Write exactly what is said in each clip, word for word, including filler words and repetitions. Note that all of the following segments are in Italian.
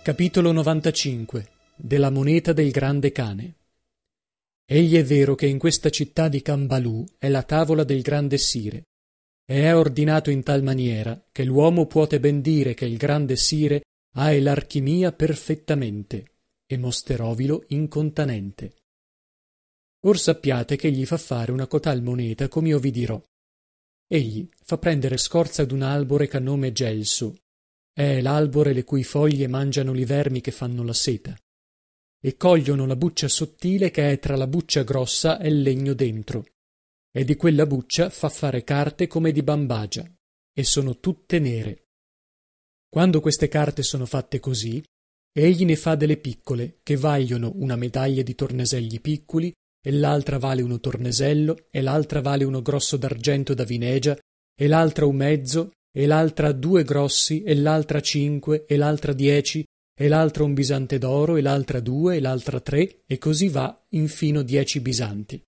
Capitolo novantacinque. Della moneta del grande cane. Egli è vero che in questa città di Cambalù è la tavola del grande sire, e è ordinato in tal maniera che l'uomo puote ben dire che il grande sire ha l'archimia perfettamente, e mosterovilo incontanente. Or sappiate che egli fa fare una cotal moneta come io vi dirò. Egli fa prendere scorza d'un albore ch'a nome gelso, è l'albore le cui foglie mangiano li vermi che fanno la seta, e cogliono la buccia sottile che è tra la buccia grossa e il legno dentro, e di quella buccia fa fare carte come di bambagia, e sono tutte nere. Quando queste carte sono fatte così, egli ne fa delle piccole, che vagliono una medaglia di torneselli piccoli, e l'altra vale uno tornesello, e l'altra vale uno grosso d'argento da vinegia, e l'altra un mezzo, e l'altra due grossi, e l'altra cinque, e l'altra dieci, e l'altra un bisante d'oro, e l'altra due, e l'altra tre, e così va infino dieci bisanti.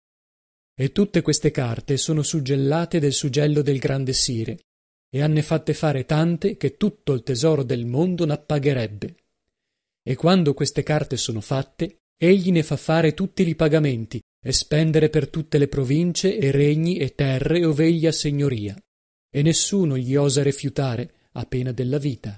E tutte queste carte sono suggellate del suggello del grande sire, e hanne fatte fare tante che tutto il tesoro del mondo n'appagherebbe. E quando queste carte sono fatte, egli ne fa fare tutti li pagamenti, e spendere per tutte le province, e regni, e terre ove egli ha segnoria, e nessuno gli osa rifiutare, a pena della vita.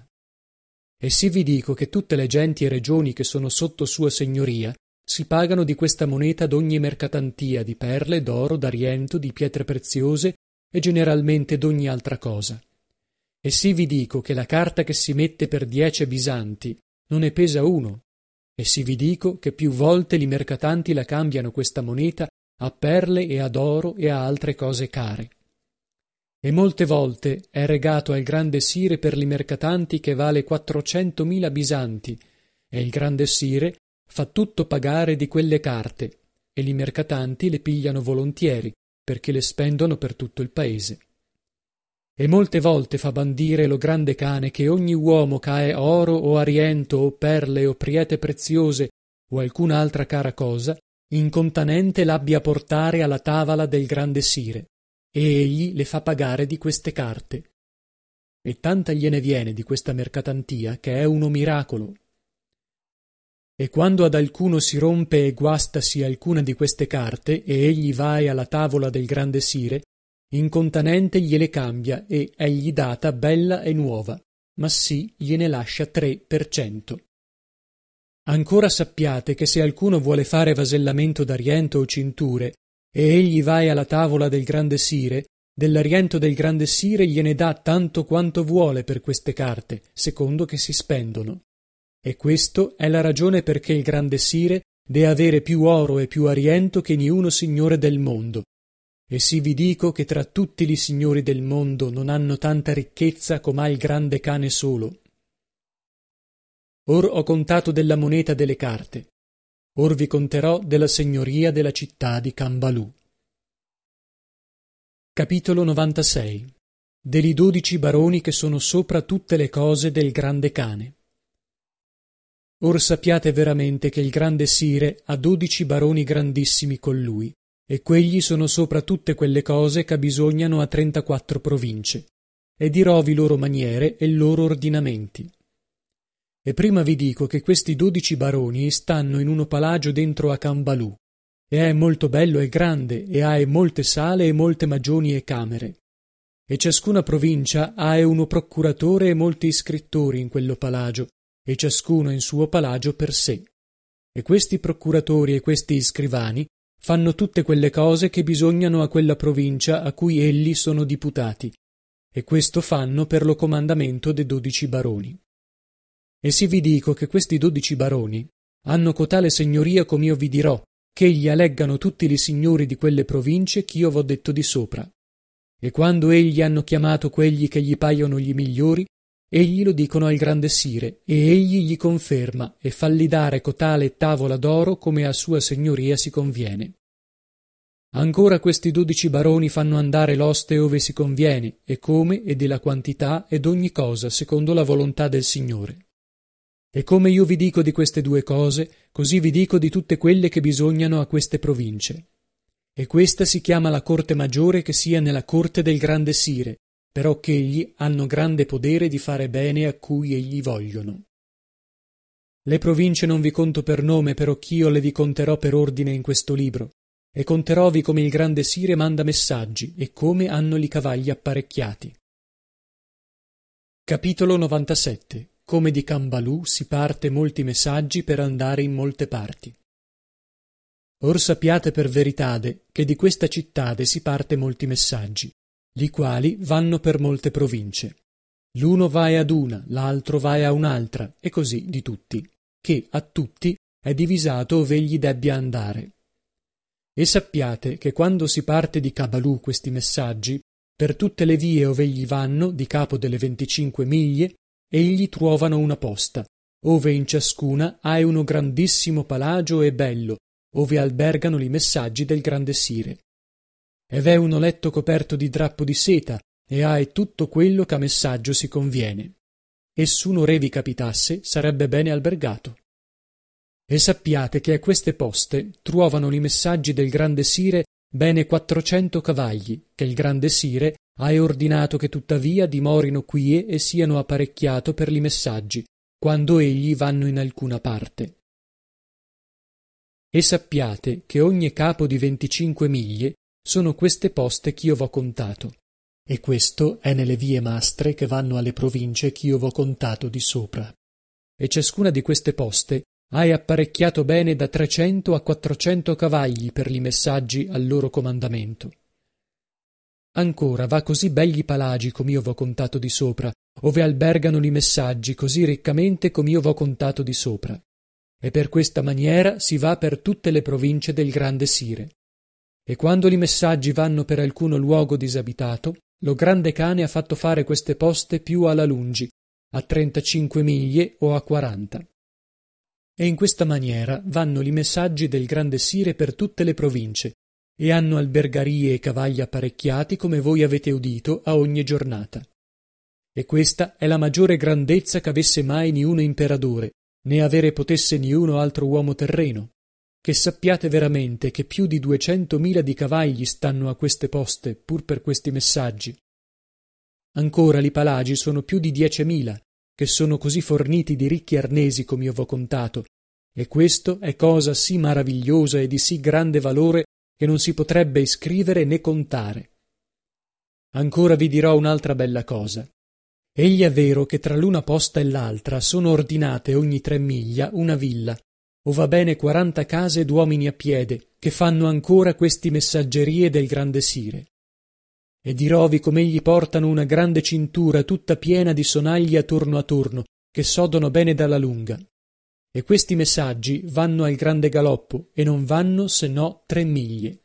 E sì vi dico che tutte le genti e regioni che sono sotto sua segnoria si pagano di questa moneta d'ogni mercatantia, di perle, d'oro, d'ariento, di pietre preziose e generalmente d'ogni altra cosa. E sì vi dico che la carta che si mette per dieci bisanti non ne pesa uno, e sì vi dico che più volte li mercatanti la cambiano questa moneta a perle e ad oro e a altre cose care. E molte volte è regato al grande sire per li mercatanti che vale quattrocentomila bisanti, e il grande sire fa tutto pagare di quelle carte, e li mercatanti le pigliano volontieri, perché le spendono per tutto il paese. E molte volte fa bandire lo grande cane che ogni uomo che ha oro o ariento o perle o priete preziose o alcuna altra cara cosa, incontanente l'abbia a portare alla tavola del grande sire, e egli le fa pagare di queste carte. E tanta gliene viene di questa mercatantia che è uno miracolo. E quando ad alcuno si rompe e guastasi alcuna di queste carte, e egli vai alla tavola del grande sire, incontanente gliele cambia e egli data bella e nuova, ma sì gliene lascia tre per cento. Ancora sappiate che se alcuno vuole fare vasellamento d'ariento o cinture, e egli vai alla tavola del grande sire, dell'ariento del grande sire gliene dà tanto quanto vuole per queste carte, secondo che si spendono. E questo è la ragione perché il grande sire dee avere più oro e più ariento che niuno signore del mondo. E sì vi dico che tra tutti li signori del mondo non hanno tanta ricchezza com'ha il grande cane solo. Or ho contato della moneta delle carte. Or vi conterò della segnoria della città di Cambalù. Capitolo novantasei. Deli dodici baroni che sono sopra tutte le cose del grande cane. Or sappiate veramente che il grande sire ha dodici baroni grandissimi con lui, e quegli sono sopra tutte quelle cose che bisognano a trentaquattro province, e dirovi loro maniere e loro ordinamenti. E prima vi dico che questi dodici baroni stanno in uno palagio dentro a Cambalù, e è molto bello e grande, e ha molte sale e molte magioni e camere. E ciascuna provincia ha uno procuratore e molti iscrittori in quello palagio, e ciascuno in suo palagio per sé. E questi procuratori e questi scrivani fanno tutte quelle cose che bisognano a quella provincia a cui elli sono diputati, e questo fanno per lo comandamento de dodici baroni. E sì vi dico che questi dodici baroni hanno cotale segnoria come io vi dirò, che gli alleggano tutti li signori di quelle province ch'io v'ho detto di sopra. E quando egli hanno chiamato quelli che gli paiono gli migliori, egli lo dicono al grande sire, e egli gli conferma e falli dare cotale tavola d'oro come a sua segnoria si conviene. Ancora questi dodici baroni fanno andare l'oste ove si conviene, e come e della quantità ed ogni cosa secondo la volontà del Signore. E come io vi dico di queste due cose, così vi dico di tutte quelle che bisognano a queste province. E questa si chiama la corte maggiore che sia nella corte del grande sire, però ch'egli hanno grande podere di fare bene a cui egli vogliono. Le province non vi conto per nome, perocch'io le vi conterò per ordine in questo libro, e conterovi come il grande sire manda messaggi e come hanno li cavalli apparecchiati. Capitolo novantasette. Come di Cambalù si parte molti messaggi per andare in molte parti. Or sappiate per veritade che di questa cittade si parte molti messaggi, li quali vanno per molte province. L'uno vae ad una, l'altro vae a un'altra, e così di tutti, che a tutti è divisato ov'egli debbia andare. E sappiate che quando si parte di Cabalù questi messaggi, per tutte le vie ov'egli vanno, di capo delle venticinque miglia, egli truovano una posta, ove in ciascuna hai uno grandissimo palagio e bello, ove albergano li messaggi del grande sire. E v'è uno letto coperto di drappo di seta, e hai tutto quello che a messaggio si conviene. E s'uno re vi capitasse, sarebbe bene albergato. E sappiate che a queste poste truovano li messaggi del grande sire bene quattrocento cavagli, che il grande sire ha ordinato che tuttavia dimorino quie e siano apparecchiato per li messaggi, quando egli vanno in alcuna parte. E sappiate che ogni capo di venticinque miglia sono queste poste ch'io v'ho contato, e questo è nelle vie mastre che vanno alle province ch'io v'ho contato di sopra. E ciascuna di queste poste hai apparecchiato bene da trecento a quattrocento cavagli per li messaggi al loro comandamento. Ancora va così begli palagi com'io v'ho contato di sopra, ove albergano li messaggi così riccamente com'io v'ho contato di sopra. E per questa maniera si va per tutte le province del grande sire. E quando li messaggi vanno per alcuno luogo disabitato, lo grande cane ha fatto fare queste poste più alla lungi, a trentacinque miglia o a quaranta. E in questa maniera vanno li messaggi del grande sire per tutte le province, e hanno albergarie e cavalli apparecchiati come voi avete udito a ogni giornata. E questa è la maggiore grandezza ch'avesse mai niuno imperadore, né avere potesse niuno altro uomo terreno, che sappiate veramente che più di duecentomila di cavalli stanno a queste poste pur per questi messaggi. Ancora li palagi sono più di diecimila, che sono così forniti di ricchi arnesi com'io v'ho contato, e questo è cosa sì maravigliosa e di sì grande valore che non si potrebbe iscrivere né contare. Ancora vi dirò un'altra bella cosa. Egli è vero che tra l'una posta e l'altra sono ordinate ogni tre miglia una villa, o va bene quaranta case d'uomini a piede, che fanno ancora questi messaggerie del grande sire. E dirovi com'egli portano una grande cintura tutta piena di sonagli a torno a torno, che sodono bene dalla lunga. E questi messaggi vanno al grande galoppo, e non vanno se no tre miglia.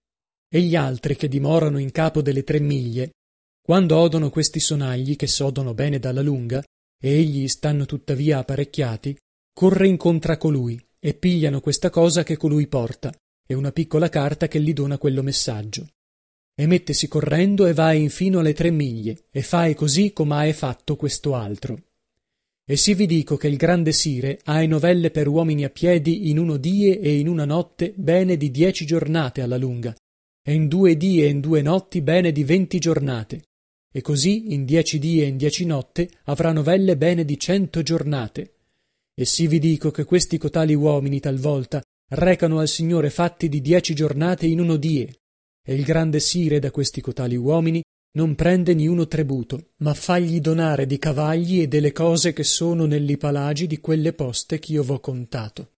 E gli altri che dimorano in capo delle tre miglia, quando odono questi sonagli che sodono bene dalla lunga, e egli stanno tuttavia apparecchiati, corre incontra colui, e pigliano questa cosa che colui porta, e una piccola carta che gli dona quello messaggio. E mettesi correndo e vai infino alle tre miglia, e fai così come hai fatto questo altro. E sì vi dico che il grande sire ha novelle per uomini a piedi in uno die e in una notte bene di dieci giornate alla lunga, e in due die e in due notti bene di venti giornate, e così in dieci die e in dieci notte avrà novelle bene di cento giornate. E sì vi dico che questi cotali uomini talvolta recano al Signore fatti di dieci giornate in uno die, e il grande sire da questi cotali uomini non prende niuno tributo, ma fagli donare di cavagli e delle cose che sono nelli palagi di quelle poste ch'io v'ho contato.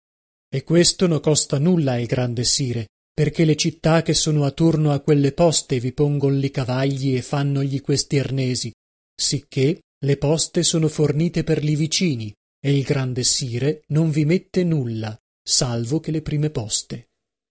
E questo non costa nulla al grande sire, perché le città che sono attorno a quelle poste vi pongon li cavagli e fannogli questi arnesi, sicché le poste sono fornite per li vicini, e il grande sire non vi mette nulla, salvo che le prime poste.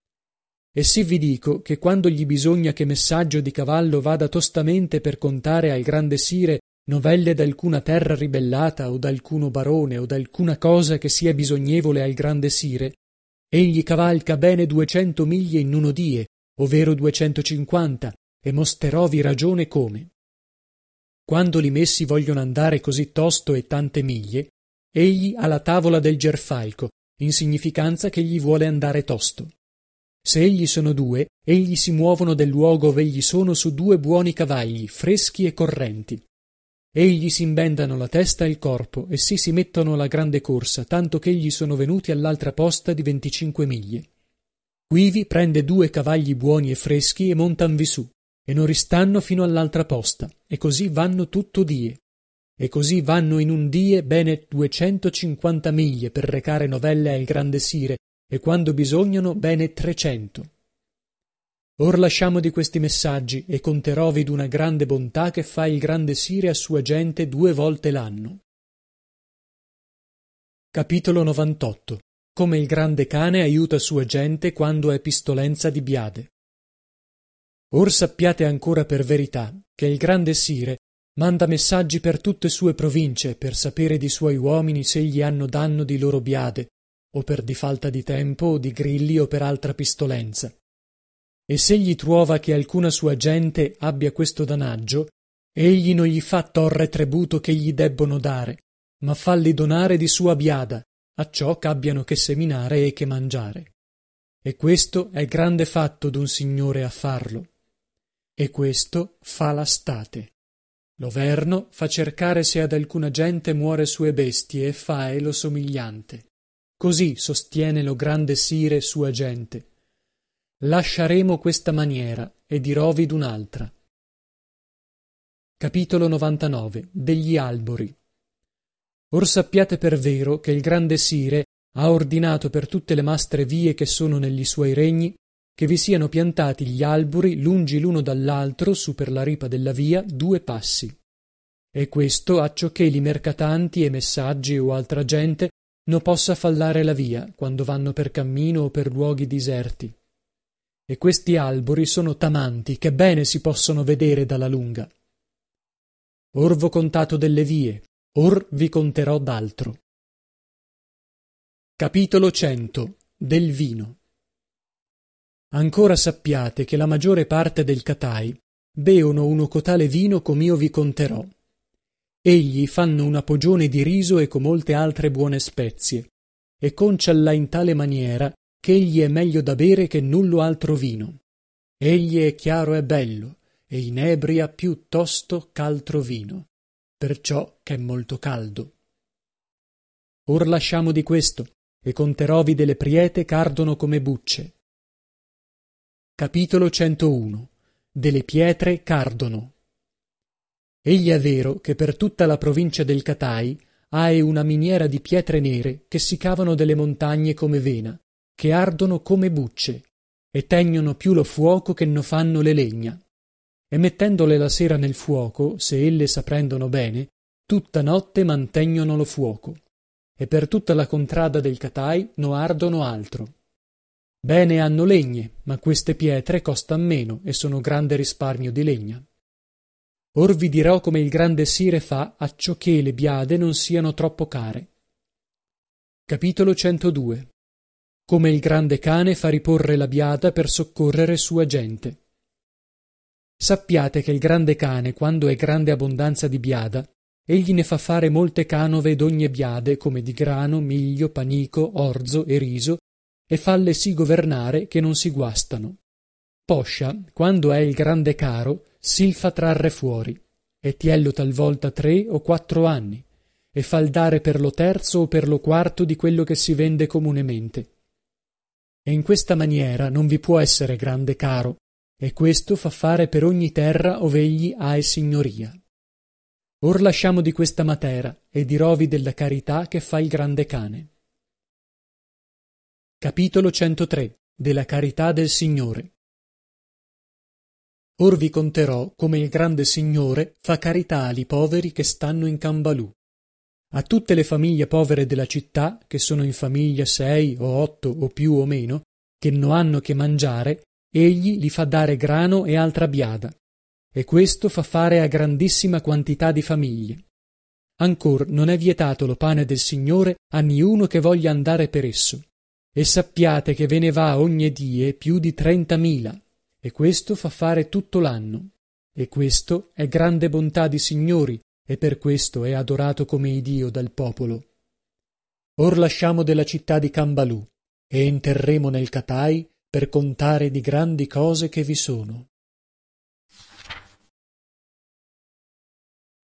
E sì vi dico che quando gli bisogna che messaggio di cavallo vada tostamente per contare al grande sire novelle d'alcuna terra ribellata o d'alcuno barone o d'alcuna cosa che sia bisognevole al grande sire, egli cavalca bene duecento miglia in uno die, ovvero duecentocinquanta, e mosterovi ragione come. Quando li messi vogliono andare così tosto e tante miglia, egli ha la tavola del gerfalco, in significanza che gli vuole andare tosto. Se egli sono due, egli si muovono del luogo ov'egli sono su due buoni cavagli, freschi e correnti. egli s'imbendano la testa e il corpo, e sì si mettono alla grande corsa, tanto che egli sono venuti all'altra posta di venticinque miglia. Quivi prende due cavagli buoni e freschi e montanvi su, e non ristanno fino all'altra posta, e così vanno tutto die. E così vanno in un die bene duecentocinquanta miglia per recare novelle al grande sire, e quando bisognano bene trecento. Or lasciamo di questi messaggi, e conterovi d'una grande bontà che fa il grande sire a sua gente due volte l'anno. Capitolo novantotto. Come il grande cane aiuta sua gente quando è pistolenza di biade. Or sappiate ancora per verità che il grande sire manda messaggi per tutte sue province per sapere di suoi uomini se gli hanno danno di loro biade, o per di falta di tempo o di grilli o per altra pistolenza. E se gli truova che alcuna sua gente abbia questo danaggio, egli non gli fa torre tributo che gli debbono dare, ma falli donare di sua biada, acciò ch'abbiano che seminare e che mangiare. E questo è grande fatto d'un signore a farlo. E questo fa la state. Lo verno fa cercare se ad alcuna gente muore sue bestie e fae lo somigliante. Così sostiene lo grande sire sua gente. Lasciaremo questa maniera e dirovi d'un'altra. Capitolo novantanove. Degli albori. Or sappiate per vero che il grande sire ha ordinato per tutte le mastre vie che sono negli suoi regni che vi siano piantati gli albori lungi l'uno dall'altro su per la ripa della via due passi. E questo accioché li mercatanti e messaggi o altra gente no possa fallare la via quando vanno per cammino o per luoghi diserti. E questi albori sono tamanti che bene si possono vedere dalla lunga. Or v'ho contato delle vie, or vi conterò d'altro. Capitolo cento. Del vino. Ancora sappiate che la maggiore parte del catai beono uno cotale vino com'io vi conterò. Egli fanno una pogione di riso e con molte altre buone spezie, e concialla in tale maniera che egli è meglio da bere che nullo altro vino. Egli è chiaro e bello, e inebria più tosto ch'altro vino, perciò che è molto caldo. Or lasciamo di questo, e conterovi delle priete ch'ardono come bucce. Capitolo centouno. Delle pietre ch'ardono. Egli è vero che per tutta la provincia del Catai ha una miniera di pietre nere che si cavano delle montagne come vena, che ardono come bucce, e tegnono più lo fuoco che no fanno le legna. E mettendole la sera nel fuoco, se elle s'apprendono bene, tutta notte mantegnono lo fuoco, e per tutta la contrada del Catai no ardono altro. Bene hanno legne, ma queste pietre costan meno e sono grande risparmio di legna. Or vi dirò come il grande sire fa acciò che le biade non siano troppo care. Capitolo centodue. Come il grande cane fa riporre la biada per soccorrere sua gente. Sappiate che il grande cane, quando è grande abbondanza di biada, egli ne fa fare molte canove d'ogne biade, come di grano, miglio, panico, orzo e riso, e falle sì governare che non si guastano. Poscia, quando è il grande caro, sil fa trarre fuori, e tiello talvolta tre o quattro anni, e fal dare per lo terzo o per lo quarto di quello che si vende comunemente. E in questa maniera non vi può essere grande caro, e questo fa fare per ogni terra ov'egli ha e signoria. Or lasciamo di questa matera, e dirovi della carità che fa il grande cane. Capitolo centotré. Della carità del Signore. Or vi conterò come il grande Signore fa carità ali poveri che stanno in Cambalù. A tutte le famiglie povere della città, che sono in famiglia sei o otto o più o meno, che non hanno che mangiare, egli li fa dare grano e altra biada, e questo fa fare a grandissima quantità di famiglie. Ancor non è vietato lo pane del Signore a niuno che voglia andare per esso, e sappiate che ve ne va ogni die più di trentamila, e questo fa fare tutto l'anno, e questo è grande bontà di signori, e per questo è adorato come Iddio dal popolo. Or lasciamo della città di Cambalù, e entreremo nel Catai per contare di grandi cose che vi sono.